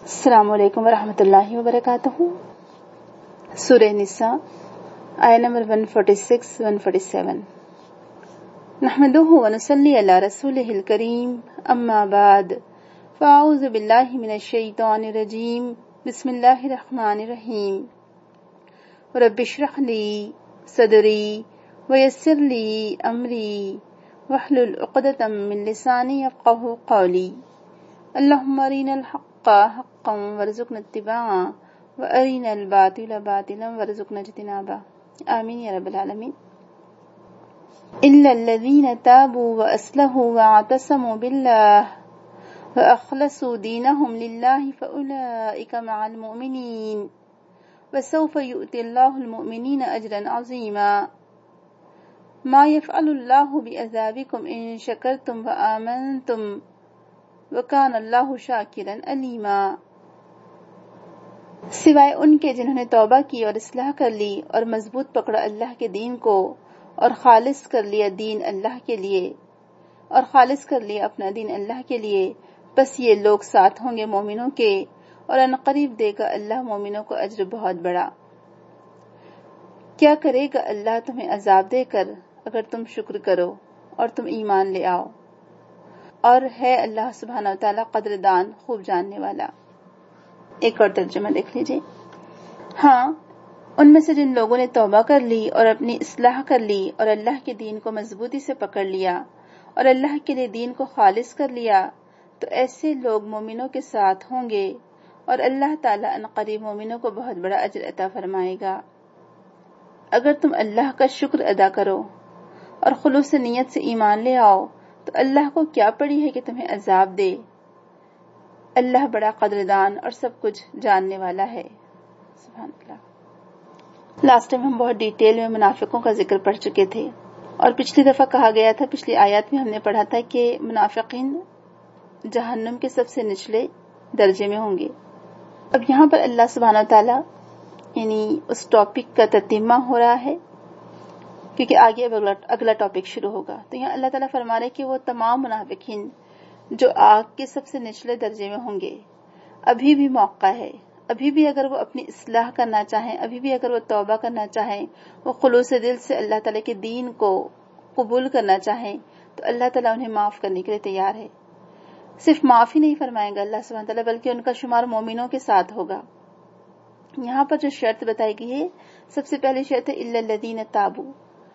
السلام علیکم ورحمۃ اللہ وبرکاتہ۔ سورہ نساء آیت نمبر 146 147۔ نحمده ونصلی علی رسولہ الکریم، اما بعد، فاعوذ باللہ من الشیطان الرجیم، بسم اللہ الرحمن الرحیم۔ رب اشرح لی صدری ویسر لی امری واحلل عقدۃ من لسانی یفقہوا قولی۔ اللہم ارنا الحق حقا وارزقنا اتباعه وارنا الباطل باطلا وارزقنا اجتنابه، آمین یا رب العالمین۔ الا الذین تابوا واصلحوا واعتصموا باللہ واخلصوا دینهم للہ فاولئک مع المؤمنین وسوف یؤتی اللہ المؤمنین اجرا عظیما۔ ما یفعل اللہ بعذابکم ان شکرتم وآمنتم وکان اللہ شاکرا علیما۔ سوائے ان کے جنہوں نے توبہ کی اور اصلاح کر لی اور مضبوط پکڑا اللہ کے دین کو اور خالص کر لیا دین اللہ کے لیے اور خالص کر لیا اپنا دین اللہ کے لیے، بس یہ لوگ ساتھ ہوں گے مومنوں کے، اور ان قریب دے گا اللہ مومنوں کو اجر بہت بڑا۔ کیا کرے گا اللہ تمہیں عذاب دے کر اگر تم شکر کرو اور تم ایمان لے آؤ، اور ہے اللہ سبحانہ وتعالی قدردان خوب جاننے والا۔ ایک اور ترجمہ دیکھ لیجیے۔ ہاں، ان میں سے جن لوگوں نے توبہ کر لی اور اپنی اصلاح کر لی اور اللہ کے دین کو مضبوطی سے پکڑ لیا اور اللہ کے لیے دین کو خالص کر لیا، تو ایسے لوگ مومنوں کے ساتھ ہوں گے اور اللہ تعالیٰ ان قریب مومنوں کو بہت بڑا اجر عطا فرمائے گا۔ اگر تم اللہ کا شکر ادا کرو اور خلوص نیت سے ایمان لے آؤ تو اللہ کو کیا پڑی ہے کہ تمہیں عذاب دے۔ اللہ بڑا قدردان اور سب کچھ جاننے والا ہے۔ سبحان اللہ۔ لاسٹ ٹائم ہم بہت ڈیٹیل میں منافقوں کا ذکر پڑھ چکے تھے، اور پچھلی دفعہ کہا گیا تھا، پچھلی آیات میں ہم نے پڑھا تھا کہ منافقین جہنم کے سب سے نچلے درجے میں ہوں گے۔ اب یہاں پر اللہ سبحانہ وتعالی یعنی اس ٹاپک کا تتمہ ہو رہا ہے، کیونکہ آگے اب اگلا ٹاپک شروع ہوگا۔ تو یہاں اللہ تعالیٰ فرما رہے کہ وہ تمام منافقین جو آگ کے سب سے نچلے درجے میں ہوں گے، ابھی بھی موقع ہے، ابھی بھی اگر وہ اپنی اصلاح کرنا چاہیں، ابھی بھی اگر وہ توبہ کرنا چاہیں، وہ خلوص دل سے اللہ تعالیٰ کے دین کو قبول کرنا چاہیں، تو اللہ تعالیٰ انہیں معاف کرنے کے لیے تیار ہے۔ صرف معاف ہی نہیں فرمائے گا اللہ سبحانہ تعالیٰ، بلکہ ان کا شمار مومنوں کے ساتھ ہوگا۔ یہاں پر جو شرط بتائی گئی ہے، سب سے پہلی شرط ہے الا الذین تابوا۔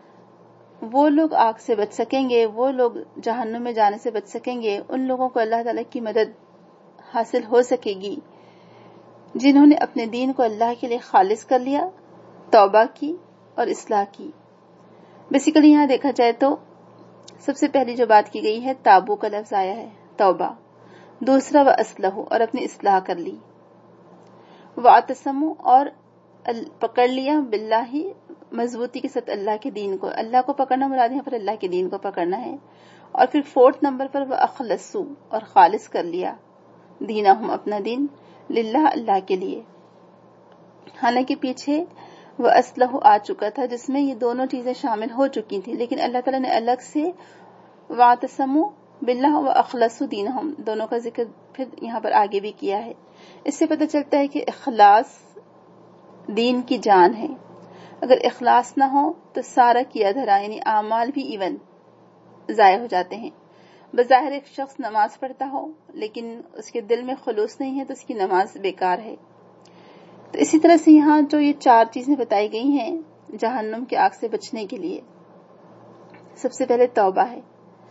وہ لوگ آگ سے بچ سکیں گے، وہ لوگ جہنم میں جانے سے بچ سکیں گے، ان لوگوں کو اللہ تعالیٰ کی مدد حاصل ہو سکے گی جنہوں نے اپنے دین کو اللہ کے لیے خالص کر لیا، توبہ کی اور اصلاح کی۔ بیسیکلی یہاں دیکھا جائے تو سب سے پہلی جو بات کی گئی ہے، تابو کا لفظ آیا ہے، توبہ۔ دوسرا وَأَصْلَحُوا، اور اپنی اصلاح کر لی۔ وَاعْتَصَمُوا، اور پکڑ لیا، باللہ، مضبوطی کے ساتھ اللہ کے دین کو۔ اللہ کو پکڑنا مراد یہاں پر اللہ کے دین کو پکڑنا ہے۔ اور پھر 4 نمبر پر وَأَخْلَصُوا، اور خالص کر لیا دینہم، اپنا دین، للہ، اللہ کے لیے۔ حالانکہ پیچھے وَأَصْلَحُوا آ چکا تھا جس میں یہ دونوں چیزیں شامل ہو چکی تھیں، لیکن اللہ تعالیٰ نے الگ سے وَاعْتَصَمُوا بِاللَّهِ وَأَخْلَصُوا دِينَهُمْ دونوں کا ذکر پھر یہاں پر آگے بھی کیا ہے۔ اس سے پتہ چلتا ہے کہ اخلاص دین کی جان ہے۔ اگر اخلاص نہ ہو تو سارا کیا دھرا یعنی اعمال بھی ایون ضائع ہو جاتے ہیں۔ بظاہر ایک شخص نماز پڑھتا ہو لیکن اس کے دل میں خلوص نہیں ہے تو اس کی نماز بیکار ہے۔ تو اسی طرح سے یہاں جو یہ 4 چیزیں بتائی گئی ہیں جہنم کی آگ سے بچنے کے لیے، سب سے پہلے توبہ ہے۔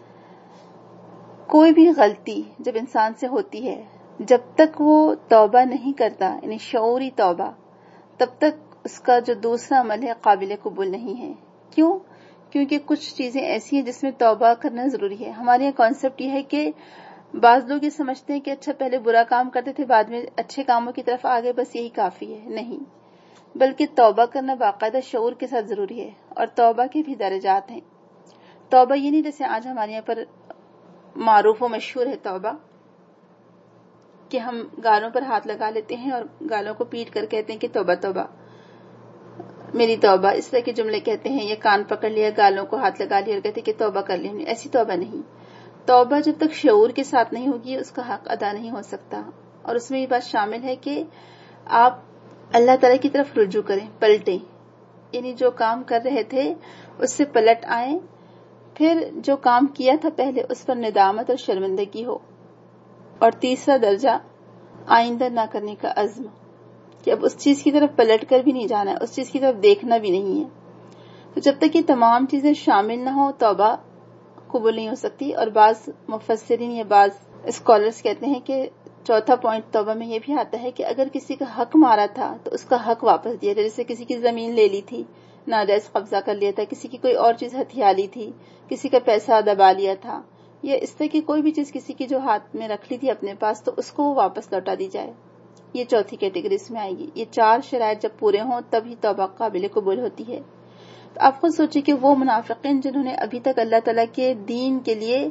کوئی بھی غلطی جب انسان سے ہوتی ہے، جب تک وہ توبہ نہیں کرتا یعنی شعوری توبہ، تب تک اس کا جو دوسرا عمل ہے قابل قبول نہیں ہے۔ کیوں؟ کیونکہ کچھ چیزیں ایسی ہیں جس میں توبہ کرنا ضروری ہے۔ ہمارے یہاں کانسیپٹ یہ ہے کہ بعض لوگ یہ سمجھتے ہیں کہ اچھا پہلے برا کام کرتے تھے، بعد میں اچھے کاموں کی طرف آگے، بس یہی کافی ہے۔ نہیں، بلکہ توبہ کرنا باقاعدہ شعور کے ساتھ ضروری ہے، اور توبہ کے بھی درجات ہیں۔ توبہ یہ نہیں جیسے آج ہمارے یہاں پر معروف و مشہور ہے توبہ، کہ ہم گالوں پر ہاتھ لگا لیتے ہیں اور گالوں کو پیٹ کر کہتے ہیں کہ توبہ توبہ، میری توبہ، اس طرح کے جملے کہتے ہیں، یا کان پکڑ لیا، گالوں کو ہاتھ لگا لیا اور کہتے ہیں کہ توبہ کر لی۔ ایسی توبہ نہیں۔ توبہ جب تک شعور کے ساتھ نہیں ہوگی اس کا حق ادا نہیں ہو سکتا۔ اور اس میں یہ بات شامل ہے کہ آپ اللہ تعالیٰ کی طرف رجوع کریں، پلٹیں، یعنی جو کام کر رہے تھے اس سے پلٹ آئیں، پھر جو کام کیا تھا پہلے اس پر ندامت اور شرمندگی ہو، اور تیسرا درجہ آئندہ نہ کرنے کا عزم، کہ اب اس چیز کی طرف پلٹ کر بھی نہیں جانا ہے، اس چیز کی طرف دیکھنا بھی نہیں ہے۔ تو جب تک یہ تمام چیزیں شامل نہ ہو توبہ قبول نہیں ہو سکتی۔ اور بعض مفسرین یا بعض اسکالرز کہتے ہیں کہ چوتھا پوائنٹ توبہ میں یہ بھی آتا ہے کہ اگر کسی کا حق مارا تھا تو اس کا حق واپس دیا جائے، جیسے کسی کی زمین لے لی تھی، ناجائز قبضہ کر لیا تھا، کسی کی کوئی اور چیز ہتھیا لی تھی، کسی کا پیسہ دبا لیا تھا، یا اس طرح کی کوئی بھی چیز کسی کی جو ہاتھ میں رکھ لی تھی اپنے پاس، تو اس کو واپس لوٹا دی جائے۔ یہ چوتھی کیٹیگری اس میں آئے گی۔ یہ 4 شرائط جب پورے ہوں تبھی توبہ قابل قبول ہوتی ہے۔ تو آپ خود سوچیں کہ وہ منافقین جنہوں نے ابھی تک اللہ تعالیٰ کے دین کے لیے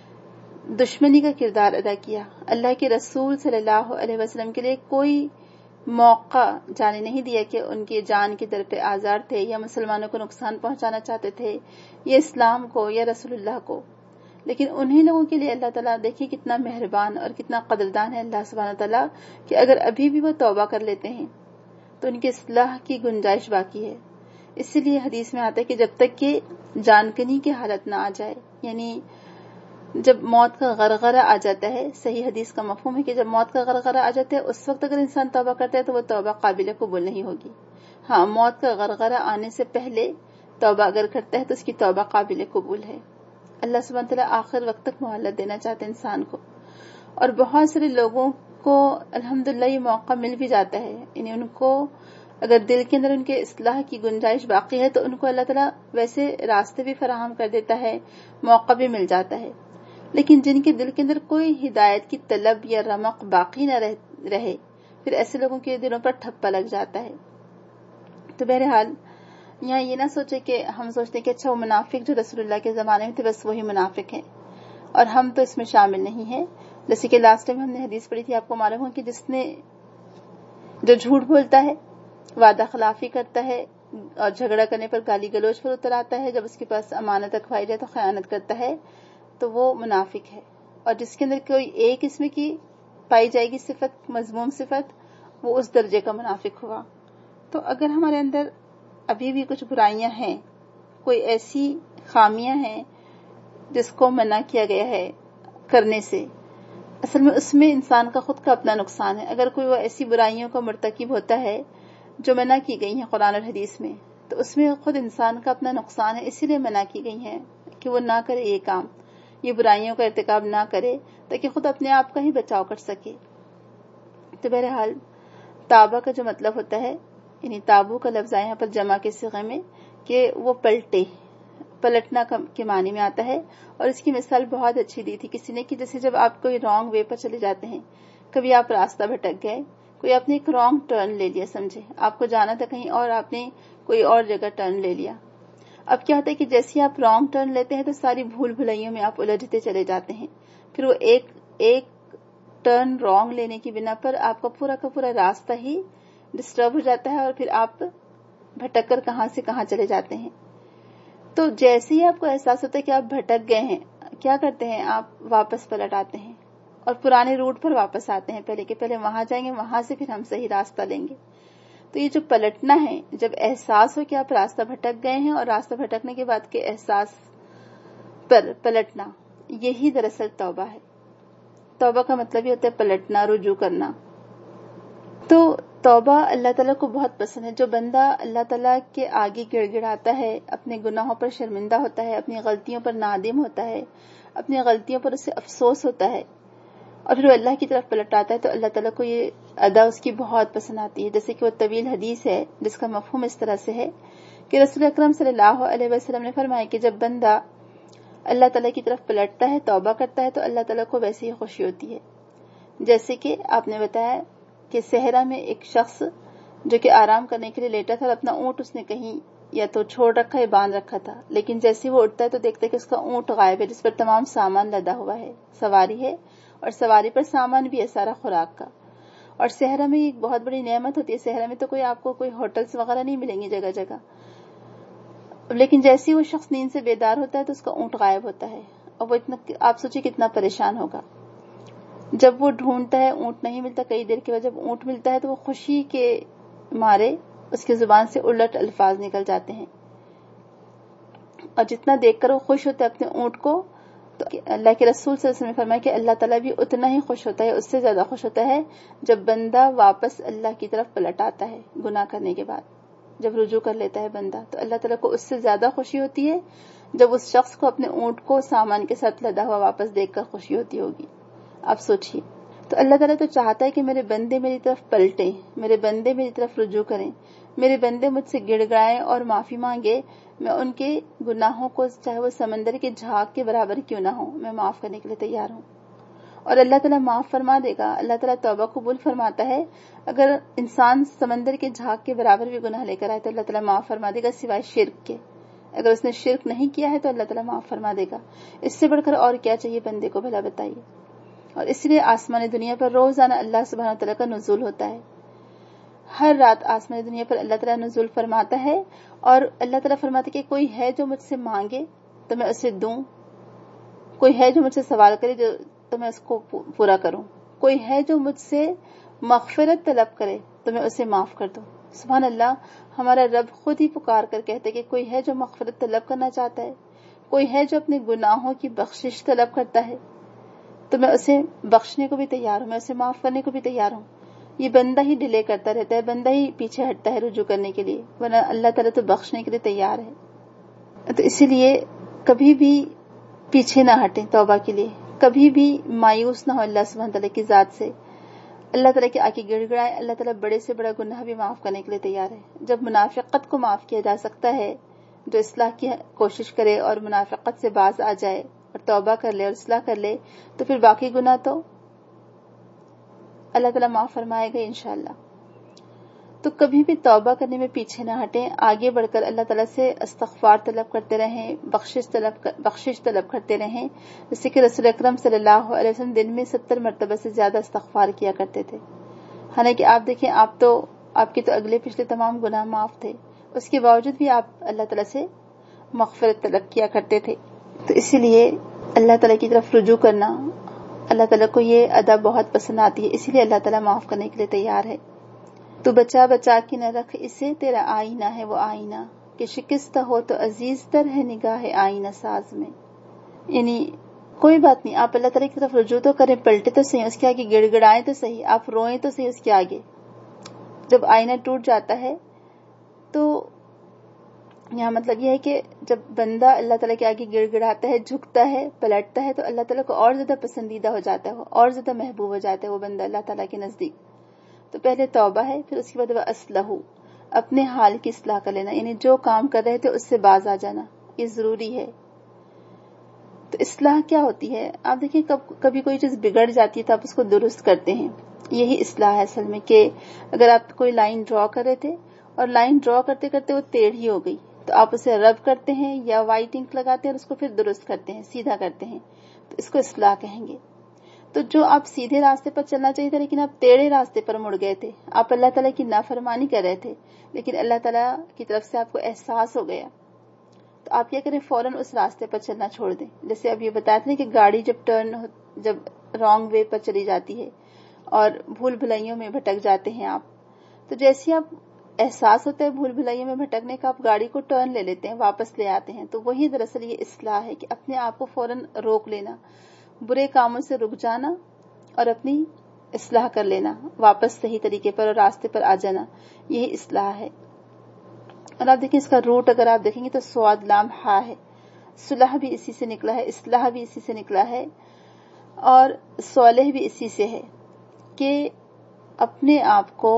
دشمنی کا کردار ادا کیا، اللہ کے رسول صلی اللہ علیہ وسلم کے لیے کوئی موقع جانے نہیں دیا کہ ان کی جان کے در پہ آزار تھے، یا مسلمانوں کو نقصان پہنچانا چاہتے تھے، یا اسلام کو یا رسول اللہ کو، لیکن انہیں لوگوں کے لیے اللہ تعالیٰ دیکھیں کتنا مہربان اور کتنا قدردان ہے اللہ سبحانہ تعالیٰ، کہ اگر ابھی بھی وہ توبہ کر لیتے ہیں تو ان کی اصلاح کی گنجائش باقی ہے۔ اسی لیے حدیث میں آتا ہے کہ جب تک کہ جانکنی کی حالت نہ آ جائے، یعنی جب موت کا غرغرہ آ جاتا ہے، صحیح حدیث کا مفہوم ہے کہ جب موت کا غرغرہ آ جاتا ہے اس وقت اگر انسان توبہ کرتا ہے تو وہ توبہ قابل قبول نہیں ہوگی۔ ہاں، موت کا غرغرہ آنے سے پہلے توبہ اگر کرتا ہے تو اس کی توبہ قابل قبول ہے۔ اللہ سبحانہ تعالیٰ آخر وقت تک مہلت دینا چاہتے ہیں انسان کو، اور بہت سارے لوگوں کو الحمدللہ یہ موقع مل بھی جاتا ہے، یعنی ان کو اگر دل کے اندر ان کے اصلاح کی گنجائش باقی ہے تو ان کو اللہ تعالیٰ ویسے راستے بھی فراہم کر دیتا ہے، موقع بھی مل جاتا ہے۔ لیکن جن کے دل کے اندر کوئی ہدایت کی طلب یا رمق باقی نہ رہے، پھر ایسے لوگوں کے دلوں پر ٹھپا لگ جاتا ہے۔ تو بہرحال یہاں یہ نہ سوچے کہ ہم سوچتے ہیں کہ اچھا وہ منافق جو رسول اللہ کے زمانے میں تھے بس وہی منافق ہیں اور ہم تو اس میں شامل نہیں ہیں۔ جیسے کہ لاسٹ ٹائم ہم نے حدیث پڑھی تھی، آپ کو معلوم ہو کہ جو جھوٹ بولتا ہے، وعدہ خلافی کرتا ہے اور جھگڑا کرنے پر گالی گلوچ پر اتر آتا ہے، جب اس کے پاس امانت رکھوائی جائے تو خیانت کرتا ہے، تو وہ منافق ہے۔ اور جس کے اندر کوئی ایک اس میں کی پائی جائے گی صفت، مذموم صفت، وہ اس درجے کا منافق ہوا۔ تو اگر ہمارے اندر ابھی بھی کچھ برائیاں ہیں، کوئی ایسی خامیاں ہیں جس کو منع کیا گیا ہے کرنے سے، اصل میں اس میں انسان کا خود کا اپنا نقصان ہے۔ اگر کوئی وہ ایسی برائیوں کا مرتکب ہوتا ہے جو منع کی گئی ہیں قرآن اور حدیث میں، تو اس میں خود انسان کا اپنا نقصان ہے، اسی لیے منع کی گئی ہیں کہ وہ نہ کرے یہ کام، یہ برائیوں کا ارتکاب نہ کرے، تاکہ خود اپنے آپ کا ہی بچاؤ کر سکے۔ تو بہرحال توبہ کا جو مطلب ہوتا ہے، یعنی تابو کا لفظ یہاں پر جمع کے صیغے میں، کہ وہ پلٹنا کے معنی میں آتا ہے۔ اور اس کی مثال بہت اچھی دی تھی کسی نے، کہ جیسے جب آپ کوئی رانگ وے پر چلے جاتے ہیں، کبھی آپ راستہ بھٹک گئے، کوئی آپ نے ایک رانگ ٹرن لے لیا، سمجھے آپ کو جانا تھا کہیں اور، آپ نے کوئی اور جگہ ٹرن لے لیا۔ اب کیا ہوتا ہے کہ جیسے آپ رانگ ٹرن لیتے ہیں تو ساری بھول بھلائیوں میں آپ الجھتے چلے جاتے ہیں، پھر وہ ایک ٹرن رانگ لینے کی بنا پر آپ کا پورا راستہ ہی ڈسٹرب ہو جاتا ہے، اور پھر آپ بھٹک کر کہاں سے کہاں چلے جاتے ہیں۔ تو جیسے ہی آپ کو احساس ہوتا ہے کہ آپ بھٹک گئے ہیں، کیا کرتے ہیں آپ؟ واپس پلٹ آتے ہیں اور پرانے روٹ پر واپس آتے ہیں، پہلے کہ پہلے وہاں جائیں گے، وہاں سے پھر ہم صحیح راستہ لیں گے۔ تو یہ جو پلٹنا ہے، جب احساس ہو کہ آپ راستہ بھٹک گئے ہیں، اور راستہ بھٹکنے کے بعد کے احساس پر پلٹنا، یہی دراصل توبہ ہے۔ توبہ کا مطلب یہ ہوتا ہے پلٹنا، رجوع کرنا۔ تو توبہ اللہ تعالیٰ کو بہت پسند ہے۔ جو بندہ اللہ تعالیٰ کے آگے گڑ گڑاتا ہے، اپنے گناہوں پر شرمندہ ہوتا ہے، اپنی غلطیوں پر نادم ہوتا ہے، اپنی غلطیوں پر اسے افسوس ہوتا ہے، اور پھر وہ اللہ کی طرف پلٹ آتا ہے، تو اللہ تعالیٰ کو یہ ادا اس کی بہت پسند آتی ہے۔ جیسے کہ وہ طویل حدیث ہے جس کا مفہوم اس طرح سے ہے کہ رسول اکرم صلی اللہ علیہ وسلم نے فرمایا کہ جب بندہ اللہ تعالیٰ کی طرف پلٹتا ہے، توبہ کرتا ہے، تو اللہ تعالیٰ کو ویسے ہی خوشی ہوتی ہے۔ جیسے کہ آپ نے بتایا کہ صحرا میں ایک شخص جو کہ آرام کرنے کے لیے لیٹا تھا، اور اپنا اونٹ اس نے کہیں یا تو چھوڑ رکھا ہے، باندھ رکھا تھا، لیکن جیسے وہ اٹھتا ہے تو دیکھتا ہے کہ اس کا اونٹ غائب ہے، جس پر تمام سامان لدا ہوا ہے، سواری ہے، اور سواری پر سامان بھی ہے سارا خوراک کا۔ اور صحرا میں ایک بہت بڑی نعمت ہوتی ہے، صحرا میں تو آپ کو کوئی ہوٹلز وغیرہ نہیں ملیں گی جگہ جگہ، لیکن جیسے ہی وہ شخص نیند سے بیدار ہوتا ہے تو اس کا اونٹ غائب ہوتا ہے، اور وہ اتنا، آپ سوچیں کتنا پریشان ہوگا۔ جب وہ ڈھونڈتا ہے اونٹ نہیں ملتا، کئی دیر کے بعد جب اونٹ ملتا ہے تو وہ خوشی کے مارے اس کی زبان سے الٹ الفاظ نکل جاتے ہیں، اور جتنا دیکھ کر وہ خوش ہوتا ہے اپنے اونٹ کو، تو اللہ کے رسول صلی اللہ علیہ وسلم نے فرمایا کہ اللہ تعالیٰ بھی اتنا ہی خوش ہوتا ہے، اس سے زیادہ خوش ہوتا ہے جب بندہ واپس اللہ کی طرف پلٹ آتا ہے گناہ کرنے کے بعد، جب رجوع کر لیتا ہے بندہ، تو اللہ تعالیٰ کو اس سے زیادہ خوشی ہوتی ہے جب اس شخص کو اپنے اونٹ کو سامان کے ساتھ لدا ہوا واپس دیکھ کر خوشی ہوتی ہوگی۔ آپ سوچئے، تو اللہ تعالیٰ تو چاہتا ہے کہ میرے بندے میری طرف پلٹیں، میرے بندے میری طرف رجوع کریں، میرے بندے مجھ سے گڑ گڑائیں اور معافی مانگے، میں ان کے گناہوں کو چاہے وہ سمندر کے جھاگ کے برابر کیوں نہ ہو، میں معاف کرنے کے لیے تیار ہوں، اور اللہ تعالیٰ معاف فرما دے گا۔ اللہ تعالیٰ توبہ قبول فرماتا ہے، اگر انسان سمندر کے جھاگ کے برابر بھی گناہ لے کر آئے تو اللہ تعالیٰ معاف فرما دے گا سوائے شرک کے، اگر اس نے شرک نہیں کیا ہے تو اللہ تعالیٰ معاف فرما دے گا۔ اس سے بڑھ کر اور کیا چاہیے بندے کو، بھلا بتائیے۔ اور اس لیے آسمان دنیا پر روزانہ اللہ سبحانہ تعالیٰ کا نزول ہوتا ہے، ہر رات آسمان دنیا پر اللہ تعالیٰ نزول فرماتا ہے، اور اللہ تعالیٰ فرماتا ہے کہ کوئی ہے جو مجھ سے مانگے تو میں اسے دوں، کوئی ہے جو مجھ سے سوال کرے تو میں اس کو پورا کروں، کوئی ہے جو مجھ سے مغفرت طلب کرے تو میں اسے معاف کر دوں۔ سبحان اللہ، ہمارا رب خود ہی پکار کر کہتے کہ کوئی ہے جو مغفرت طلب کرنا چاہتا ہے، کوئی ہے جو اپنے گناہوں کی بخشش طلب کرتا ہے تو میں اسے بخشنے کو بھی تیار ہوں، میں اسے معاف کرنے کو بھی تیار ہوں۔ یہ بندہ ہی ڈیلے کرتا رہتا ہے، بندہ ہی پیچھے ہٹتا ہے رجوع کرنے کے لیے، ورنہ اللہ تعالیٰ تو بخشنے کے لیے تیار ہے۔ تو اسی لیے کبھی بھی پیچھے نہ ہٹیں توبہ کے لیے، کبھی بھی مایوس نہ ہو اللہ سبحانہ تعالیٰ کی ذات سے، اللہ تعالیٰ کے آگے گڑ گڑائے، اللہ تعالیٰ بڑے سے بڑا گناہ بھی معاف کرنے کے لیے تیار ہے۔ جب منافقت کو معاف کیا جا سکتا ہے، جو اصلاح کی کوشش کرے اور منافقت سے باز آ جائے اور توبہ کر لے اور اصلاح کر لے، تو پھر باقی گناہ تو اللہ تعالیٰ معاف فرمائے گا انشاءاللہ۔ تو کبھی بھی توبہ کرنے میں پیچھے نہ ہٹیں، آگے بڑھ کر اللہ تعالیٰ سے استغفار طلب کرتے رہیں، بخشش طلب کرتے رہیں، جس سے کہ رسول اکرم صلی اللہ علیہ وسلم دن میں 70 مرتبہ سے زیادہ استغفار کیا کرتے تھے۔ حالانکہ آپ دیکھیں، آپ کے تو اگلے پچھلے تمام گناہ معاف تھے، اس کے باوجود بھی آپ اللہ تعالیٰ سے مغفرت طلب کیا کرتے تھے۔ تو اسی لیے اللہ تعالیٰ کی طرف رجوع کرنا، اللہ تعالیٰ کو یہ ادا بہت پسند آتی ہے، اسی لیے اللہ تعالیٰ معاف کرنے کے لیے تیار ہے۔ تو بچا بچا کے نہ رکھ اسے، تیرا آئینہ ہے وہ آئینہ، کہ شکستہ ہو تو عزیز تر ہے نگاہ آئینہ ساز میں۔ یعنی کوئی بات نہیں، آپ اللہ تعالیٰ کی طرف رجوع تو کریں، پلٹے تو صحیح، اس کے آگے گڑ گڑائیں تو صحیح، آپ روئیں تو صحیح اس کے آگے۔ جب آئینہ ٹوٹ جاتا ہے تو یہاں مطلب یہ ہے کہ جب بندہ اللہ تعالیٰ کے آگے گڑ گڑاتا ہے، جھکتا ہے، پلٹتا ہے، تو اللہ تعالیٰ کو اور زیادہ پسندیدہ ہو جاتا ہے، اور زیادہ محبوب ہو جاتا ہے وہ بندہ اللہ تعالیٰ کے نزدیک۔ تو پہلے توبہ ہے، پھر اس کے بعد اصلاح، اپنے حال کی اصلاح کر لینا، یعنی جو کام کر رہے تھے اس سے باز آ جانا، یہ ضروری ہے۔ تو اصلاح کیا ہوتی ہے؟ آپ دیکھیں، کبھی کوئی چیز بگڑ جاتی ہے تو آپ اس کو درست کرتے ہیں، یہی اصلاح ہے اصل میں۔ کہ اگر آپ کوئی لائن ڈرا کر رہے تھے اور لائن ڈرا کرتے کرتے وہ ٹیڑھی ہو گئی، تو آپ اسے رب کرتے ہیں یا وائٹ انک لگاتے ہیں اور اس کو پھر درست کرتے ہیں، سیدھا کرتے ہیں، تو اس کو اصلاح کہیں گے۔ تو جو آپ سیدھے راستے پر چلنا چاہیے تھا لیکن آپ ٹیڑھے راستے پر مڑ گئے تھے، آپ اللہ تعالیٰ کی نافرمانی کر رہے تھے، لیکن اللہ تعالیٰ کی طرف سے آپ کو احساس ہو گیا، تو آپ کیا کریں، فوراً اس راستے پر چلنا چھوڑ دیں۔ جیسے اب یہ بتایا تھا کہ گاڑی جب رانگ وے پر چلی جاتی ہے اور بھول بھلائیوں میں بھٹک جاتے ہیں آپ، تو جیسے آپ احساس ہوتا ہے بھول بھلائیوں میں بھٹکنے کا، آپ گاڑی کو ٹرن لے لیتے ہیں، واپس لے آتے ہیں، تو وہی دراصل یہ اصلاح ہے کہ اپنے آپ کو فوراً روک لینا، برے کاموں سے رک جانا اور اپنی اصلاح کر لینا، واپس صحیح طریقے پر اور راستے پر آ جانا، یہی اصلاح ہے۔ اور آپ دیکھیں اس کا روٹ اگر آپ دیکھیں گے تو سواد لام ہا ہے، صلح بھی اسی سے نکلا ہے، اصلاح بھی اسی سے نکلا ہے، اور صالح بھی اسی سے ہے، کہ اپنے آپ کو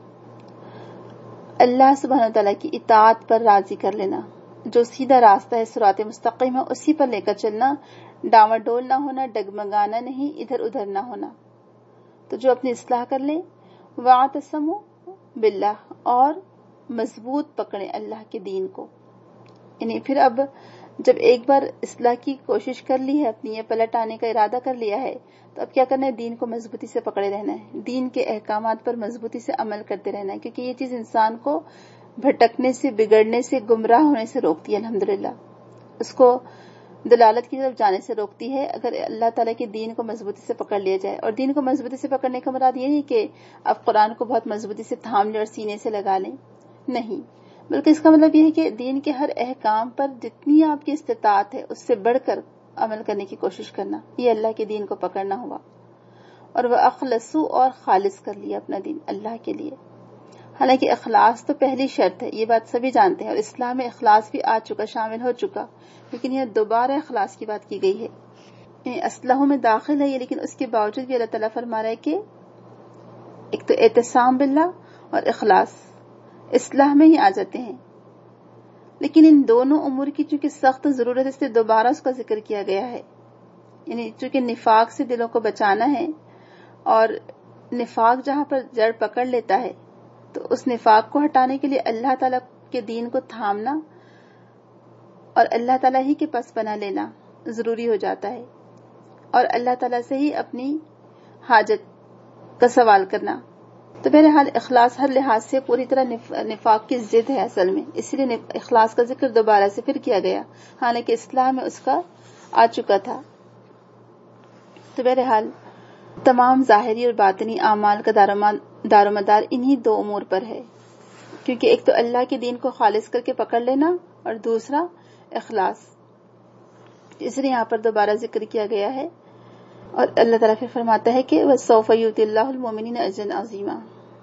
اللہ سبحانہ تعالیٰ کی اطاعت پر راضی کر لینا، جو سیدھا راستہ ہے، صراط مستقیم ہے، اسی پر لے کر چلنا، ڈاواں ڈول نہ ہونا، ڈگمگانا نہیں، ادھر ادھر نہ ہونا۔ تو جو اپنی اصلاح کر لیں، وَاعْتَصِمُوا بِاللَّهِ، اور مضبوط پکڑیں اللہ کے دین کو۔ یعنی پھر اب جب ایک بار اصلاح کی کوشش کر لی ہے، اپنی یہ پلٹ آنے کا ارادہ کر لیا ہے، تو اب کیا کرنا ہے، دین کو مضبوطی سے پکڑے رہنا ہے، دین کے احکامات پر مضبوطی سے عمل کرتے رہنا ہے، کیونکہ یہ چیز انسان کو بھٹکنے سے، بگڑنے سے، گمراہ ہونے سے روکتی ہے۔ الحمدللہ اس کو دلالت کی طرف جانے سے روکتی ہے اگر اللہ تعالیٰ کے دین کو مضبوطی سے پکڑ لیا جائے. اور دین کو مضبوطی سے پکڑنے کا مراد یہ نہیں کہ آپ قرآن کو بہت مضبوطی سے تھام لیں اور سینے سے لگا لیں، نہیں، بلکہ اس کا مطلب یہ ہے کہ دین کے ہر احکام پر جتنی آپ کی استطاعت ہے اس سے بڑھ کر عمل کرنے کی کوشش کرنا، یہ اللہ کے دین کو پکڑنا ہوا. اور وہ اخلصو، اور خالص کر لیا اپنا دین اللہ کے لیے. حالانکہ اخلاص تو پہلی شرط ہے، یہ بات سبھی جانتے ہیں، اور اسلام میں اخلاص بھی آ چکا، شامل ہو چکا، لیکن یہ دوبارہ اخلاص کی بات کی گئی ہے. یعنی اسلحوں میں داخل ہے یہ، لیکن اس کے باوجود بھی اللہ تعالیٰ فرما رہا ہے کہ ایک تو اعتصام باللہ اور اخلاص اصلاح میں ہی آ جاتے ہیں. لیکن ان دونوں امور کی چونکہ سخت ضرورت ہے، اس سے دوبارہ اس کا ذکر کیا گیا ہے. یعنی چونکہ نفاق سے دلوں کو بچانا ہے، اور نفاق جہاں پر جڑ پکڑ لیتا ہے تو اس نفاق کو ہٹانے کے لیے اللہ تعالیٰ کے دین کو تھامنا اور اللہ تعالیٰ ہی کے پاس پناہ لینا ضروری ہو جاتا ہے، اور اللہ تعالیٰ سے ہی اپنی حاجت کا سوال کرنا. تو بہرحال اخلاص ہر لحاظ سے پوری طرح نفاق کی ضد ہے اصل میں، اسی لیے اخلاص کا ذکر دوبارہ سے پھر کیا گیا، حالانکہ اسلام میں اس کا آ چکا تھا. تو بہرحال تمام ظاہری اور باطنی اعمال کا دار و مدار انہی دو امور پر ہے، کیونکہ ایک تو اللہ کے دین کو خالص کر کے پکڑ لینا اور دوسرا اخلاص. اس لیے یہاں پر دوبارہ ذکر کیا گیا ہے. اور اللہ تعالیٰ پھر فرماتا ہے کہ وَسَوْفَ يُؤْتِ اللَّهُ الْمُؤْمِنِينَ أَجْرًا عَظِيمًا.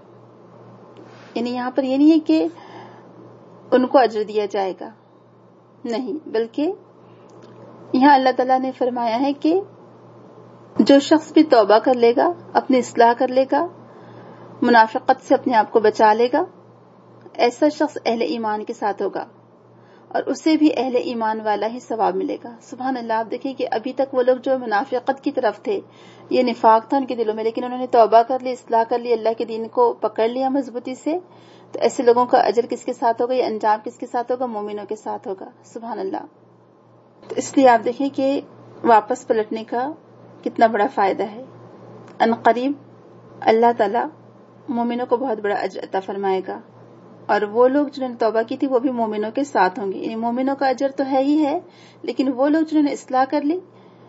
یعنی یہاں پر یہ نہیں ہے کہ ان کو اجر دیا جائے گا، نہیں، بلکہ یہاں اللہ تعالیٰ نے فرمایا ہے کہ جو شخص بھی توبہ کر لے گا، اپنی اصلاح کر لے گا، منافقت سے اپنے آپ کو بچا لے گا، ایسا شخص اہل ایمان کے ساتھ ہوگا اور اسے بھی اہل ایمان والا ہی ثواب ملے گا. سبحان اللہ. آپ دیکھیں کہ ابھی تک وہ لوگ جو منافقت کی طرف تھے، یہ نفاق تھا ان کے دلوں میں، لیکن انہوں نے توبہ کر لی، اصلاح کر لی، اللہ کے دین کو پکڑ لیا مضبوطی سے، تو ایسے لوگوں کا اجر کس کے ساتھ ہوگا، یہ انجام کس کے ساتھ ہوگا؟ مومنوں کے ساتھ ہوگا. سبحان اللہ. تو اس لیے آپ دیکھیں کہ واپس پلٹنے کا کتنا بڑا فائدہ ہے. ان قریب اللہ تعالیٰ مومنوں کو بہت بڑا اجر عطا فرمائے گا، اور وہ لوگ جنہوں نے توبہ کی تھی وہ بھی مومنوں کے ساتھ ہوں گے. یعنی مومنوں کا اجر تو ہے ہی ہے، لیکن وہ لوگ جنہوں نے اصلاح کر لی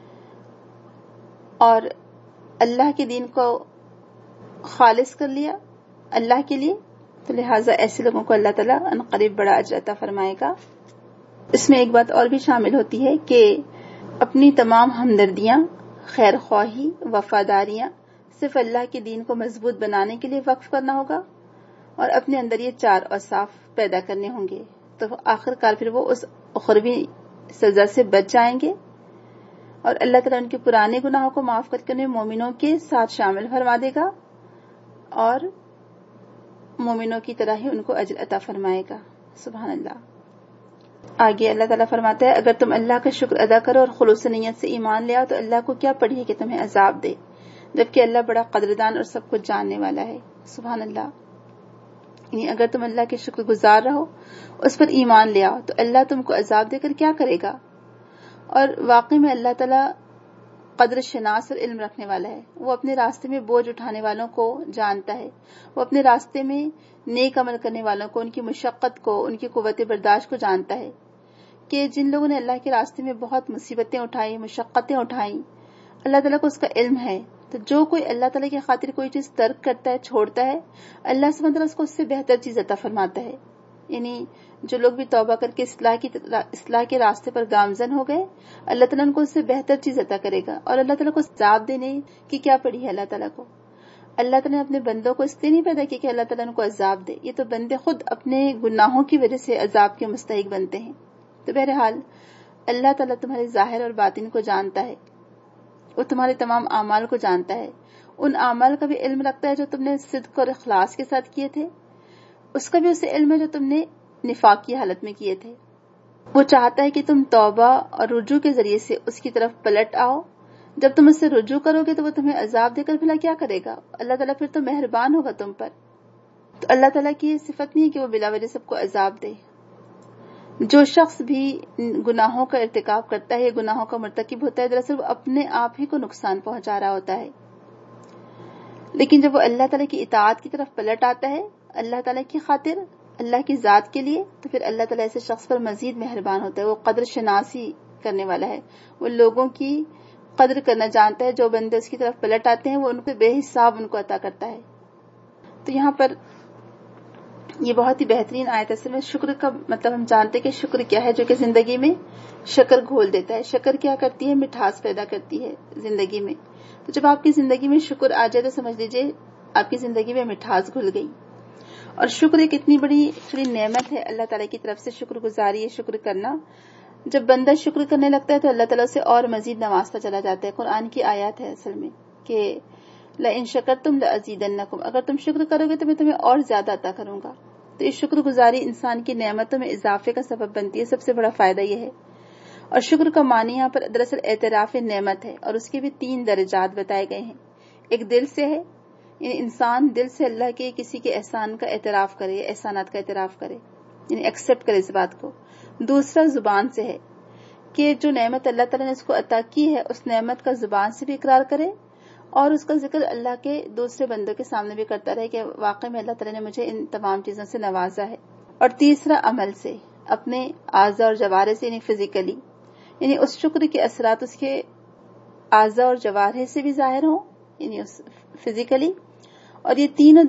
اور اللہ کے دین کو خالص کر لیا اللہ کے لیے، تو لہٰذا ایسے لوگوں کو اللہ تعالیٰ ان قریب بڑا اجر عطا فرمائے گا. اس میں ایک بات اور بھی شامل ہوتی ہے کہ اپنی تمام ہمدردیاں، خیر خواہی، وفاداریاں صرف اللہ کے دین کو مضبوط بنانے کے لیے وقف کرنا ہوگا، اور اپنے اندر یہ چار اوصاف پیدا کرنے ہوں گے. تو آخر کار پھر وہ اس اخروی سزا سے بچ جائیں گے، اور اللہ تعالیٰ ان کے پرانے گناہوں کو معاف کر کے انہیں مومنوں کے ساتھ شامل فرما دے گا، اور مومنوں کی طرح ہی ان کو اجر عطا فرمائے گا. سبحان اللہ. آگے اللہ تعالیٰ فرماتا ہے اگر تم اللہ کا شکر ادا کرو اور خلوص نیت سے ایمان لے آؤ تو اللہ کو کیا پڑی ہے کہ تمہیں عذاب دے، جبکہ اللہ بڑا قدردان اور سب کچھ جاننے والا ہے. سبحان اللہ. یعنی اگر تم اللہ کے شکر گزار رہو، اس پر ایمان لے آؤ، تو اللہ تم کو عذاب دے کر کیا کرے گا. اور واقعی میں اللہ تعالیٰ قدر شناس اور علم رکھنے والا ہے. وہ اپنے راستے میں بوجھ اٹھانے والوں کو جانتا ہے، وہ اپنے راستے میں نیک عمل کرنے والوں کو، ان کی مشقت کو، ان کی قوت برداشت کو جانتا ہے کہ جن لوگوں نے اللہ کے راستے میں بہت مصیبتیں اٹھائی، مشقتیں اٹھائیں، اللہ تعالیٰ کو اس کا علم ہے. تو جو کوئی اللہ تعالیٰ کی خاطر کوئی چیز ترک کرتا ہے، چھوڑتا ہے، اللہ سبحانہ وتعالیٰ اس کو اس سے بہتر چیز عطا فرماتا ہے. یعنی جو لوگ بھی توبہ کر کے اصلاح کے راستے پر گامزن ہو گئے، اللہ تعالیٰ ان کو اس سے بہتر چیز عطا کرے گا. اور اللہ تعالیٰ کو عذاب دینے کی کیا پڑی ہے اللہ تعالیٰ کو؟ اللہ تعالیٰ نے اپنے بندوں کو اس لیے نہیں پیدا کیا کہ اللہ تعالیٰ ان کو عذاب دے، یہ تو بندے خود اپنے گناہوں کی وجہ سے عذاب کے مستحق بنتے ہیں. تو بہرحال اللہ تعالیٰ تمہارے ظاہر اور باطن کو جانتا ہے، وہ تمہارے تمام اعمال کو جانتا ہے. ان اعمال کا بھی علم رکھتا ہے جو تم نے صدق اور اخلاص کے ساتھ کیے تھے، اس کا بھی اسے علم ہے جو تم نے نفاق کی حالت میں کیے تھے. وہ چاہتا ہے کہ تم توبہ اور رجوع کے ذریعے سے اس کی طرف پلٹ آؤ. جب تم اس سے رجوع کرو گے تو وہ تمہیں عذاب دے کر بھلا کیا کرے گا؟ اللہ تعالیٰ پھر تو مہربان ہوگا تم پر. تو اللہ تعالیٰ کی یہ صفت نہیں ہے کہ وہ بلا وجہ سب کو عذاب دے. جو شخص بھی گناہوں کا ارتکاب کرتا ہے یا گناہوں کا مرتکب ہوتا ہے، دراصل وہ اپنے آپ ہی کو نقصان پہنچا رہا ہوتا ہے. لیکن جب وہ اللہ تعالیٰ کی اطاعت کی طرف پلٹ آتا ہے اللہ تعالیٰ کی خاطر، اللہ کی ذات کے لیے، تو پھر اللہ تعالیٰ ایسے شخص پر مزید مہربان ہوتا ہے. وہ قدر شناسی کرنے والا ہے، وہ لوگوں کی قدر کرنا جانتا ہے، جو بندے اس کی طرف پلٹ آتے ہیں وہ ان کو بے حساب ان کو عطا کرتا ہے۔ تو یہاں پر یہ بہت ہی بہترین آیت ہے۔ اصل میں شکر کا مطلب ہم جانتے ہیں کہ شکر کیا ہے، جو کہ زندگی میں شکر گھول دیتا ہے۔ شکر کیا کرتی ہے؟ مٹھاس پیدا کرتی ہے زندگی میں۔ تو جب آپ کی زندگی میں شکر آ جائے تو سمجھ لیجئے آپ کی زندگی میں مٹھاس گھل گئی۔ اور شکر ایک اتنی بڑی نعمت ہے اللہ تعالیٰ کی طرف سے، شکر گزاری ہے، شکر کرنا۔ جب بندہ شکر کرنے لگتا ہے تو اللہ تعالیٰ سے اور مزید نوازتا چلا جاتا ہے۔ قرآن کی آیات ہے اصل میں کہ لَإِن شَكَرْتُمْ لَأَزِيدَنَّكُمْ، اگر تم شکر کرو گے تو میں تمہیں اور زیادہ عطا کروں گا۔ تو یہ شکر گزاری انسان کی نعمتوں میں اضافے کا سبب بنتی ہے۔ سب سے بڑا فائدہ یہ ہے۔ اور شکر کا معنی یہاں پر دراصل اعتراف نعمت ہے، اور اس کے بھی 3 درجات بتائے گئے ہیں۔ ایک دل سے ہے، یعنی انسان دل سے اللہ کے کسی کے احسان کا اعتراف کرے، احسانات کا اعتراف کرے، یعنی ایکسپٹ کرے اس بات کو۔ دوسرا زبان سے ہے کہ جو نعمت اللہ تعالیٰ نے اس کو عطا کی ہے اس نعمت کا زبان سے بھی اقرار کرے، اور اس کا ذکر اللہ کے دوسرے بندوں کے سامنے بھی کرتا رہے کہ واقعی میں اللہ تعالیٰ نے مجھے ان تمام چیزوں سے نوازا ہے۔ اور تیسرا عمل سے، اپنے اعضاء اور جوارح سے، یعنی فزیکلی، یعنی اس شکر کے اثرات اس کے اعضاء اور جوارح سے بھی ظاہر ہوں، یعنی فزیکلی۔ اور یہ تینوں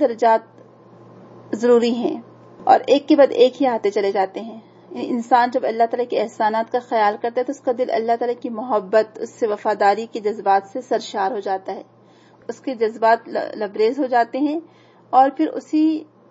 درجات ضروری ہیں، اور ایک کے بعد ایک ہی آتے چلے جاتے ہیں۔ یعنی انسان جب اللہ تعالیٰ کے احسانات کا خیال کرتا ہے تو اس کا دل اللہ تعالیٰ کی محبت، اس سے وفاداری کے جذبات سے سرشار ہو جاتا ہے، اس کے جذبات لبریز ہو جاتے ہیں، اور پھر اسی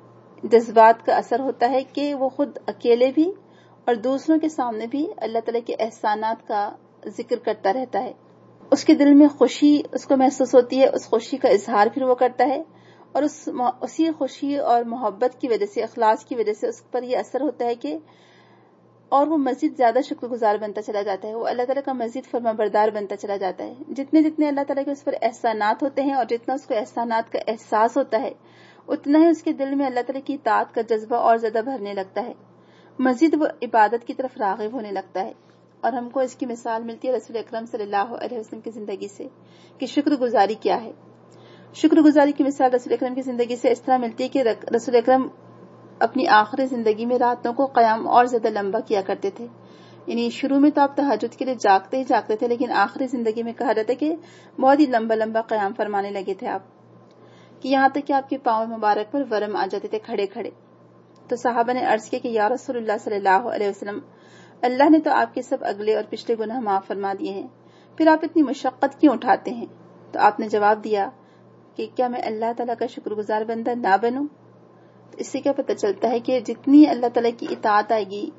جذبات کا اثر ہوتا ہے کہ وہ خود اکیلے بھی اور دوسروں کے سامنے بھی اللہ تعالیٰ کے احسانات کا ذکر کرتا رہتا ہے۔ اس کے دل میں خوشی اس کو محسوس ہوتی ہے، اس خوشی کا اظہار پھر وہ کرتا ہے، اور اسی خوشی اور محبت کی وجہ سے، اخلاص کی وجہ سے اس پر یہ اثر ہوتا ہے کہ اور وہ مزید زیادہ شکر گزار بنتا چلا جاتا ہے، وہ اللہ تعالیٰ کا مزید فرما بردار بنتا چلا جاتا ہے۔ جتنے جتنے اللہ تعالیٰ کے اس پر احسانات ہوتے ہیں اور جتنا اس کو احسانات کا احساس ہوتا ہے، اتنا ہی اس کے دل میں اللہ تعالیٰ کی اطاعت کا جذبہ اور زیادہ بھرنے لگتا ہے، مزید وہ عبادت کی طرف راغب ہونے لگتا ہے۔ اور ہم کو اس کی مثال ملتی ہے رسول اکرم صلی اللہ علیہ وسلم کی زندگی سے کہ شکر گزاری کیا ہے۔ شکر گزاری کی مثال رسول اکرم کی زندگی سے اس طرح ملتی ہے کہ رسول اکرم اپنی آخری زندگی میں راتوں کو قیام اور زیادہ لمبا کیا کرتے تھے۔ یعنی شروع میں تو آپ تہجد کے لیے جاگتے تھے، لیکن آخری زندگی میں کہا جاتا ہے کہ بہت ہی لمبا لمبا قیام فرمانے لگے تھے آپ، کہ یہاں تک کہ آپ کے پاؤں مبارک پر ورم آ جاتے تھے کھڑے کھڑے۔ تو صحابہ نے عرض کیا کہ یا رسول اللہ صلی اللہ علیہ وسلم، اللہ نے تو آپ کے سب اگلے اور پچھلے گناہ معاف فرما دیے ہیں، پھر آپ اتنی مشقت کیوں اٹھاتے ہیں؟ تو آپ نے جواب دیا کہ کیا میں اللہ تعالیٰ کا شکر گزار بندہ نہ بنوں؟ تو اس سے کیا پتہ چلتا ہے کہ جتنی اللہ تعالیٰ کی اطاعت آئے گی،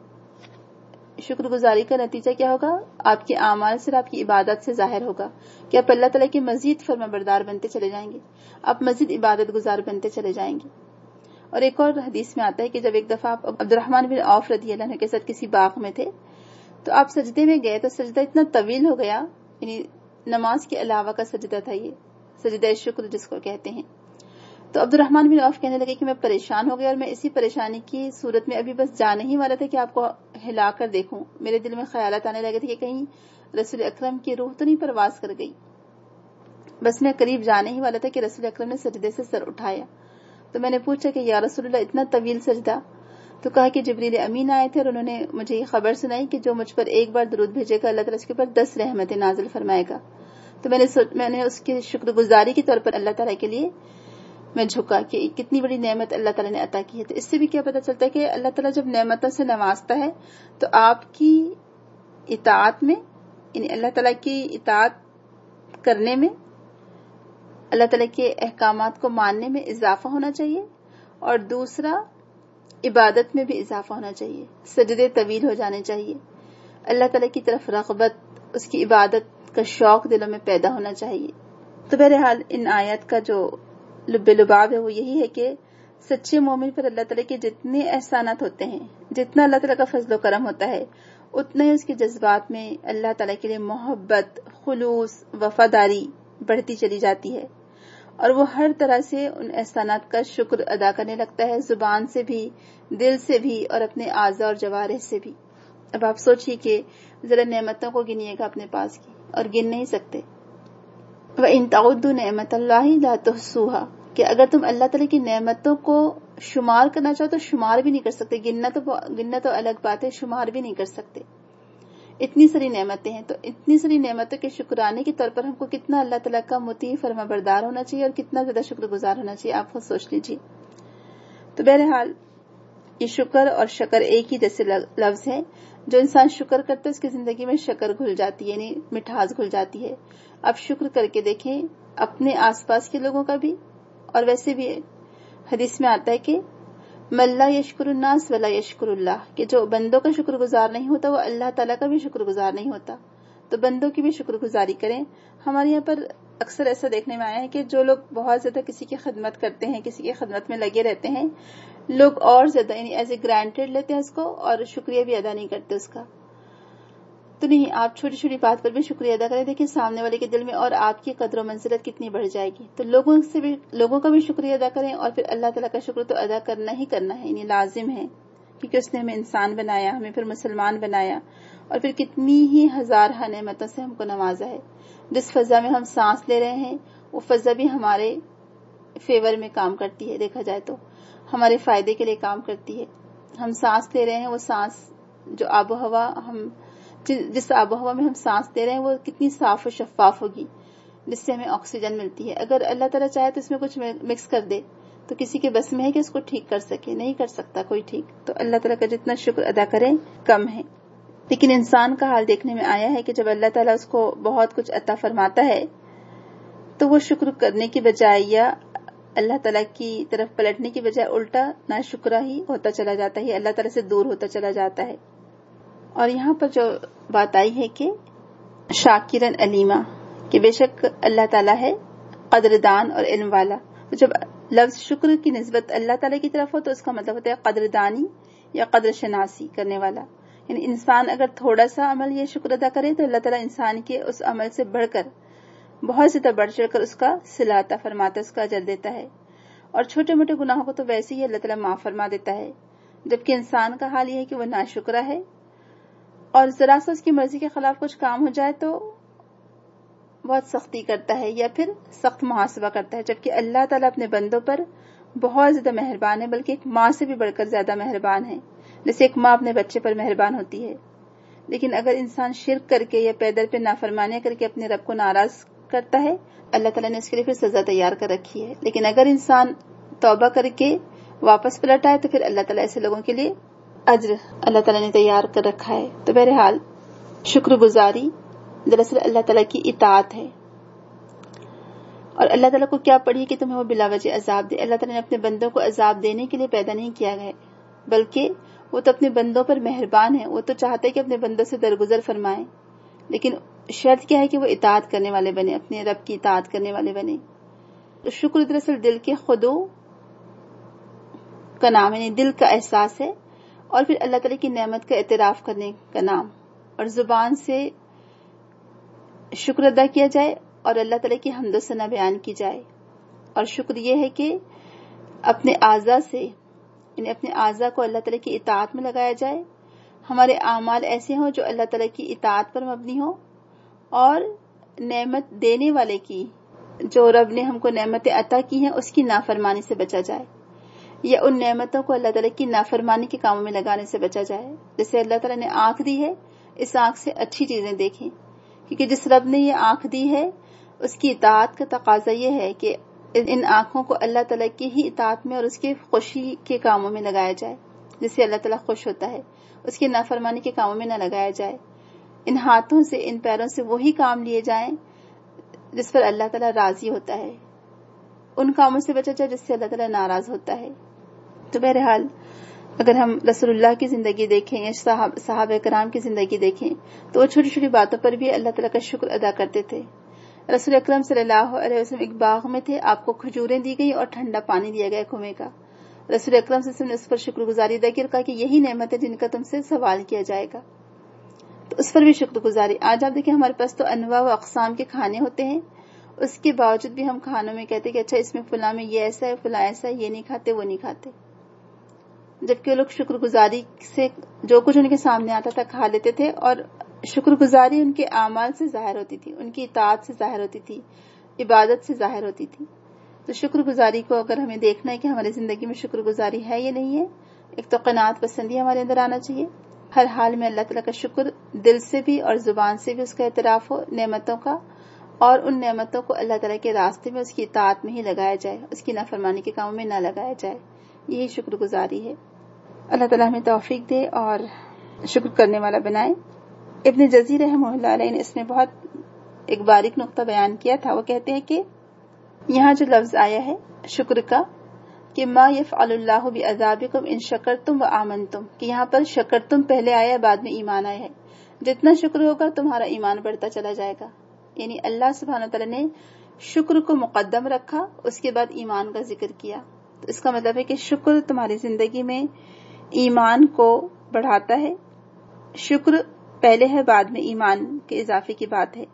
شکر گزاری کا نتیجہ کیا ہوگا؟ آپ کے اعمال سے، آپ کی عبادت سے ظاہر ہوگا کہ آپ اللہ تعالیٰ کے مزید فرما بردار بنتے چلے جائیں گے، آپ مزید عبادت گزار بنتے چلے جائیں گے۔ اور ایک اور حدیث میں آتا ہے کہ جب ایک دفعہ آپ عبد الرحمن بن عوف رضی اللہ عنہ کے ساتھ کسی باغ میں تھے تو آپ سجدے میں گئے، تو سجدہ اتنا طویل ہو گیا، یعنی نماز کے علاوہ کا سجدہ تھا، یہ سجدہ شکر جس کو کہتے ہیں۔ تو عبد الرحمن بن عوف کہنے لگے کہ میں پریشان ہو گیا، اور میں اسی پریشانی کی صورت میں ابھی بس جانے ہی والا تھا کہ آپ کو ہلا کر دیکھوں، میرے دل میں خیالات آنے لگے تھے کہ کہیں رسول اکرم کی روح تو نہیں پرواز کر گئی۔ بس میں قریب جانے ہی والا تھا کہ رسول اکرم نے سجدے سے سر اٹھایا، تو میں نے پوچھا کہ یا رسول اللہ اتنا طویل سجدہ؟ تو کہا کہ جبریل امین آئے تھے اور انہوں نے مجھے یہ خبر سنائی کہ جو مجھ پر ایک بار درود بھیجے گا اللہ تعالیٰ اس کے اوپر 10 رحمتیں نازل فرمائے گا۔ تو میں نے اس کی شکر گزاری کے طور پر اللہ تعالیٰ کے لیے میں جھکا کہ کتنی بڑی نعمت اللہ تعالیٰ نے عطا کی ہے۔ تو اس سے بھی کیا پتہ چلتا ہے کہ اللہ تعالیٰ جب نعمتوں سے نوازتا ہے تو آپ کی اطاعت میں، یعنی اللہ تعالیٰ کی اطاعت کرنے میں، اللہ تعالیٰ کے احکامات کو ماننے میں اضافہ ہونا چاہیے، اور دوسرا عبادت میں بھی اضافہ ہونا چاہیے، سجدے طویل ہو جانے چاہیے، اللہ تعالیٰ کی طرف رغبت، اس کی عبادت کا شوق دلوں میں پیدا ہونا چاہیے۔ تو بہرحال ان آیات کا جو لب لباب ہے وہ یہی ہے کہ سچے مومن پر اللہ تعالیٰ کے جتنے احسانات ہوتے ہیں، جتنا اللہ تعالیٰ کا فضل و کرم ہوتا ہے، اتنا ہی اس کے جذبات میں اللہ تعالیٰ کے لیے محبت، خلوص، وفاداری بڑھتی چلی جاتی ہے، اور وہ ہر طرح سے ان احسانات کا شکر ادا کرنے لگتا ہے، زبان سے بھی، دل سے بھی، اور اپنے اعضاء اور جوارح سے بھی۔ اب آپ سوچئے کہ ذرا نعمتوں کو گنیے گا اپنے پاس کی، اور گن نہیں سکتے۔ وَإِن تَعُدُّوا نِعْمَتَ اللَّهِ لَا تُحْصُوهَا، کہ اگر تم اللہ تعالیٰ کی نعمتوں کو شمار کرنا چاہو تو شمار بھی نہیں کر سکتے، گننا تو الگ بات ہے، شمار بھی نہیں کر سکتے۔ اتنی ساری نعمتیں ہیں، تو اتنی ساری نعمتوں کے شکرانے کے طور پر ہم کو کتنا اللہ تعالیٰ کا مطیع فرما بردار ہونا چاہیے اور کتنا زیادہ شکر گزار ہونا چاہیے، آپ خود سوچ لیجیے۔ تو بہرحال یہ شکر اور شکر ایک ہی جیسے لفظ ہے، جو انسان شکر کرتا ہے اس کی زندگی میں شکر گھل جاتی ہے، یعنی مٹھاس گھل جاتی ہے۔ اب شکر کر کے دیکھیں اپنے آس پاس کے لوگوں کا بھی، اور ویسے بھی حدیث میں آتا ہے کہ من لا یشکر الناس ولا یشکر اللہ، کہ جو بندوں کا شکر گزار نہیں ہوتا وہ اللہ تعالیٰ کا بھی شکر گزار نہیں ہوتا۔ تو بندوں کی بھی شکر گزاری کریں۔ ہمارے یہاں پر اکثر ایسا دیکھنے میں آیا ہے کہ جو لوگ بہت زیادہ کسی کی خدمت کرتے ہیں، کسی کی خدمت میں لگے رہتے ہیں، لوگ اور زیادہ یعنی ایز اے گرانٹیڈ لیتے ہیں اس کو اور شکریہ بھی ادا نہیں کرتے اس کا۔ تو نہیں، آپ چھوٹی چھوٹی بات پر بھی شکریہ ادا کریں، دیکھیں سامنے والے کے دل میں اور آپ کی قدر و منزلت کتنی بڑھ جائے گی۔ تو لوگوں کا بھی شکریہ ادا کریں، اور پھر اللہ تعالیٰ کا شکر تو ادا کرنا ہی کرنا ہے، یعنی لازم ہے، کیونکہ اس نے ہمیں انسان بنایا، ہمیں پھر مسلمان بنایا، اور پھر کتنی ہی ہزارہ نعمتوں سے ہم کو نوازا ہے۔ جس فضا میں ہم سانس لے رہے ہیں وہ فضا بھی ہمارے فیور میں کام کرتی ہے، دیکھا جائے تو ہمارے فائدے کے لیے کام کرتی ہے۔ ہم سانس لے رہے ہیں، وہ سانس جو آب و ہوا جس آب و ہوا میں ہم سانس لے رہے ہیں وہ کتنی صاف و شفاف ہوگی، جس سے ہمیں آکسیجن ملتی ہے۔ اگر اللہ تعالیٰ چاہے تو اس میں کچھ مکس کر دے تو کسی کے بس میں ہے کہ اس کو ٹھیک کر سکے، نہیں کر سکتا کوئی ٹھیک۔ تو اللہ تعالیٰ کا جتنا شکر ادا کریں کم ہے۔ لیکن انسان کا حال دیکھنے میں آیا ہے کہ جب اللہ تعالیٰ اس کو بہت کچھ عطا فرماتا ہے تو وہ شکر کرنے کی بجائے یا اللہ تعالیٰ کی طرف پلٹنے کی بجائے الٹا ناشکرا ہی ہوتا چلا جاتا ہے، اللہ تعالیٰ سے دور ہوتا چلا جاتا ہے۔ اور یہاں پر جو بات آئی ہے کہ شاکرن علیما، کہ بے شک اللہ تعالیٰ ہے قدردان اور علم والا۔ تو جب لفظ شکر کی نسبت اللہ تعالیٰ کی طرف ہو تو اس کا مطلب ہوتا ہے قدردانی یا قدر شناسی کرنے والا، یعنی انسان اگر تھوڑا سا عمل یہ شکر ادا کرے تو اللہ تعالیٰ انسان کے اس عمل سے بڑھ کر بہت زیادہ بڑھ چڑھ کر اس کا صلہ عطا فرماتا ہے، اس کا اجر دیتا ہے۔ اور چھوٹے موٹے گناہوں کو تو ویسے ہی اللہ تعالیٰ معاف فرما دیتا ہے، جبکہ انسان کا حال یہ ہے کہ وہ ناشکرا ہے اور ذرا سا اس کی مرضی کے خلاف کچھ کام ہو جائے تو بہت سختی کرتا ہے یا پھر سخت محاسبہ کرتا ہے، جبکہ اللہ تعالیٰ اپنے بندوں پر بہت زیادہ مہربان ہے، بلکہ ایک ماں سے بھی بڑھ کر زیادہ مہربان ہے، جیسے ایک ماں اپنے بچے پر مہربان ہوتی ہے۔ لیکن اگر انسان شرک کر کے یا پیدر پہ نافرمانیاں کر کے اپنے رب کو ناراض کرتا ہے، اللہ تعالیٰ نے اس کے لیے پھر سزا تیار کر رکھی ہے۔ لیکن اگر انسان توبہ کر کے واپس پلٹ آئے تو پھر اللہ تعالیٰ ایسے لوگوں کے لیے اجر اللہ تعالیٰ نے تیار کر رکھا ہے۔ تو بہرحال شکر گزاری دراصل اللہ تعالیٰ کی اطاعت ہے، اور اللہ تعالیٰ کو کیا پڑھی کہ تمہیں وہ بلا وجہ عذاب دے۔ اللہ تعالیٰ نے اپنے بندوں کو عذاب دینے کے لیے پیدا نہیں کیا ہے، بلکہ وہ تو اپنے بندوں پر مہربان ہے، وہ تو چاہتے کہ اپنے بندوں سے درگزر فرمائیں، لیکن شرط کیا ہے کہ وہ اطاعت کرنے والے بنے، اپنے رب کی اطاعت کرنے والے بنے۔ تو شکر دراصل دل کے خضوع کا نام، یعنی دل کا احساس ہے، اور پھر اللہ تعالیٰ کی نعمت کا اعتراف کرنے کا نام، اور زبان سے شکر ادا کیا جائے اور اللہ تعالیٰ کی حمد و ثنا بیان کی جائے۔ اور شکر یہ ہے کہ اپنے اعضاء سے، یعنی اپنے اعضاء کو اللہ تعالیٰ کی اطاعت میں لگایا جائے، ہمارے اعمال ایسے ہوں جو اللہ تعالیٰ کی اطاعت پر مبنی ہوں، اور نعمت دینے والے کی، جو رب نے ہم کو نعمتیں عطا کی ہیں، اس کی نافرمانی سے بچا جائے، یا ان نعمتوں کو اللہ تعالیٰ کی نافرمانی کے کاموں میں لگانے سے بچا جائے۔ جیسے اللہ تعالیٰ نے آنکھ دی ہے، اس آنکھ سے اچھی چیزیں دیکھیں، کیونکہ جس رب نے یہ آنکھ دی ہے اس کی اطاعت کا تقاضا یہ ہے کہ ان آنکھوں کو اللہ تعالیٰ کی ہی اطاعت میں اور اس کے خوشی کے کاموں میں لگایا جائے، جس سے اللہ تعالیٰ خوش ہوتا ہے، اس کی نافرمانی کے کاموں میں نہ لگایا جائے۔ ان ہاتھوں سے، ان پیروں سے وہی کام لیے جائیں جس پر اللہ تعالیٰ راضی ہوتا ہے، ان کاموں سے بچا جائے جس سے اللہ تعالیٰ ناراض ہوتا ہے۔ تو بہرحال اگر ہم رسول اللہ کی زندگی دیکھیں یا صحابہ کرام کی زندگی دیکھیں تو وہ چھوٹی چھوٹی باتوں پر بھی اللہ تعالیٰ کا شکر ادا کرتے تھے۔ رسول اکرم صلی اللہ علیہ وسلم ایک باغ میں تھے، آپ کو کھجوریں دی گئی اور ٹھنڈا پانی دیا گیا کنویں کا۔ رسول اکرم صلی اللہ علیہ وسلم نے اس پر شکر گزاری ادا کی اور کہا کہ یہی نعمت ہے جن کا تم سے سوال کیا جائے گا، تو اس پر بھی شکر گزاری۔ آج آپ دیکھیں ہمارے پاس تو انواع و اقسام کے کھانے ہوتے ہیں، اس کے باوجود بھی ہم کھانوں میں کہتے ہیں کہ اچھا اس میں فلاں میں یہ ایسا ہے، فلاں ایسا ہے، یہ نہیں کھاتے، وہ نہیں کھاتے، جبکہ لوگ شکر گزاری سے جو کچھ ان کے سامنے آتا تھا کھا لیتے تھے، اور شکر گزاری ان کے اعمال سے ظاہر ہوتی تھی، ان کی اطاعت سے ظاہر ہوتی تھی، عبادت سے ظاہر ہوتی تھی۔ تو شکر گزاری کو اگر ہمیں دیکھنا ہے کہ ہماری زندگی میں شکر گزاری ہے یا نہیں ہے، ایک تو قناعت پسندی ہمارے اندر آنا چاہیے، ہر حال میں اللہ تعالیٰ کا شکر دل سے بھی اور زبان سے بھی اس کا اعتراف ہو نعمتوں کا، اور ان نعمتوں کو اللہ تعالیٰ کے راستے میں اس کی اطاعت میں ہی لگایا جائے، اس کی نافرمانی کے کاموں میں نہ لگایا جائے. یہی شکر گزاری ہے. اللہ تعالیٰ ہمیں توفیق دے اور شکر کرنے والا بنائے. ابن جزی رحمہ اللہ علیہ نے اس میں بہت ایک باریک نقطہ بیان کیا تھا. وہ کہتے ہیں کہ یہاں جو لفظ آیا ہے شکر کا کہ ما یفعل اللہ بعذابکم ان شکرتم و آمنتم، کہ یہاں پر شکرتم پہلے آیا ہے بعد میں ایمان آیا ہے. جتنا شکر ہوگا تمہارا ایمان بڑھتا چلا جائے گا. یعنی اللہ سبحانہ وتعالی نے شکر کو مقدم رکھا، اس کے بعد ایمان کا ذکر کیا. تو اس کا مطلب ہے کہ شکر تمہاری زندگی میں ایمان کو بڑھاتا ہے. شکر پہلے ہے بعد میں ایمان کے اضافے کی بات ہے.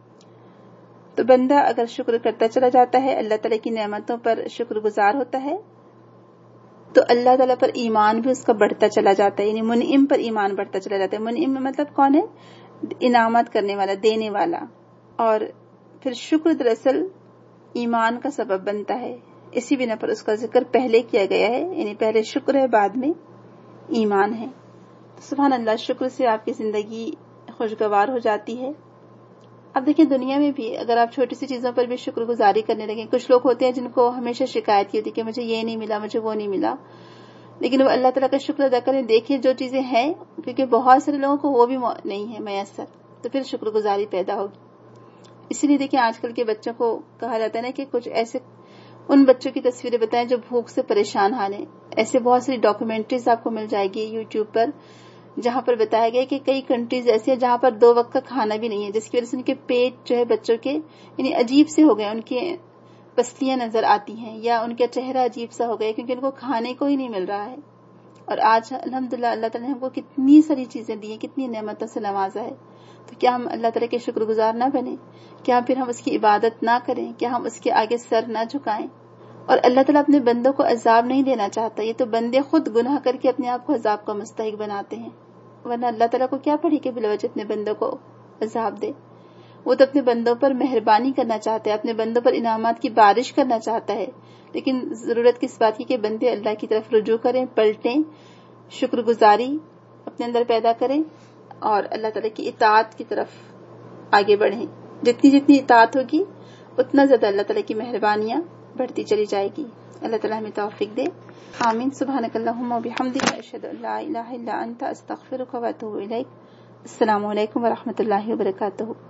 تو بندہ اگر شکر کرتا چلا جاتا ہے، اللہ تعالیٰ کی نعمتوں پر شکر گزار ہوتا ہے، تو اللہ تعالیٰ پر ایمان بھی اس کا بڑھتا چلا جاتا ہے. یعنی منعم پر ایمان بڑھتا چلا جاتا ہے. منعم میں مطلب کون ہے؟ انعامات کرنے والا، دینے والا. اور پھر شکر دراصل ایمان کا سبب بنتا ہے، اسی بنا پر اس کا ذکر پہلے کیا گیا ہے. یعنی پہلے شکر ہے بعد میں ایمان ہے. سبحان اللہ، شکر سے آپ کی زندگی خوشگوار ہو جاتی ہے. اب دیکھیں دنیا میں بھی اگر آپ چھوٹی سی چیزوں پر بھی شکر گزاری کرنے لگیں، کچھ لوگ ہوتے ہیں جن کو ہمیشہ شکایت کی ہوتی ہے کہ مجھے یہ نہیں ملا، مجھے وہ نہیں ملا، لیکن وہ اللہ تعالیٰ کا شکر ادا کریں. دیکھیں جو چیزیں ہیں، کیونکہ بہت سارے لوگوں کو وہ بھی نہیں ہے میسر، تو پھر شکر گزاری پیدا ہوگی. اسی لیے دیکھیں آج کل کے بچوں کو کہا جاتا ہے نا کہ کچھ ایسے ان بچوں کی تصویریں بتائیں جو بھوک سے پریشان حال ہیں. ایسے بہت ساری ڈاکومنٹریز آپ کو مل جائے گی یوٹیوب پر، جہاں پر بتایا گیا کہ کئی کنٹریز ایسی ہیں جہاں پر 2 وقت کا کھانا بھی نہیں ہے، جس کی وجہ سے ان کے پیٹ جو ہے بچوں کے یعنی عجیب سے ہو گئے، ان کے پسلیاں نظر آتی ہیں یا ان کا چہرہ عجیب سا ہو گیا کیونکہ ان کو کھانے کو ہی نہیں مل رہا ہے. اور آج الحمدللہ اللہ تعالیٰ نے ہم کو کتنی ساری چیزیں دی ہیں، کتنی نعمتوں سے نوازا ہے. تو کیا ہم اللہ تعالیٰ کے شکر گزار نہ بنیں؟ کیا پھر ہم اس کی عبادت نہ کریں؟ کیا ہم اس کے آگے سر نہ جھکائیں؟ اور اللہ تعالیٰ اپنے بندوں کو عذاب نہیں دینا چاہتا. یہ تو بندے خود گناہ کر کے اپنے آپ کو عذاب کا مستحق بناتے ہیں، ورنہ اللہ تعالیٰ کو کیا پڑی کہ بلوجہ اپنے بندوں کو عذاب دے. وہ تو اپنے بندوں پر مہربانی کرنا چاہتا ہے، اپنے بندوں پر انعامات کی بارش کرنا چاہتا ہے. لیکن ضرورت کس بات کی کہ بندے اللہ کی طرف رجوع کریں، پلٹیں، شکر گزاری اپنے اندر پیدا کریں اور اللہ تعالیٰ کی اطاعت کی طرف آگے بڑھیں. جتنی جتنی اطاعت ہوگی اتنا زیادہ اللہ تعالیٰ کی مہربانیاں بڑھتی چلی جائے گی. اللہ تعالیٰ ہمیں توفیق دے. آمین. سبحانک اللہم و بحمدک، اشہد ان لا الہ الا انت، استغفرک و اتوب الیک. السلام علیکم ورحمۃ اللہ وبرکاتہ.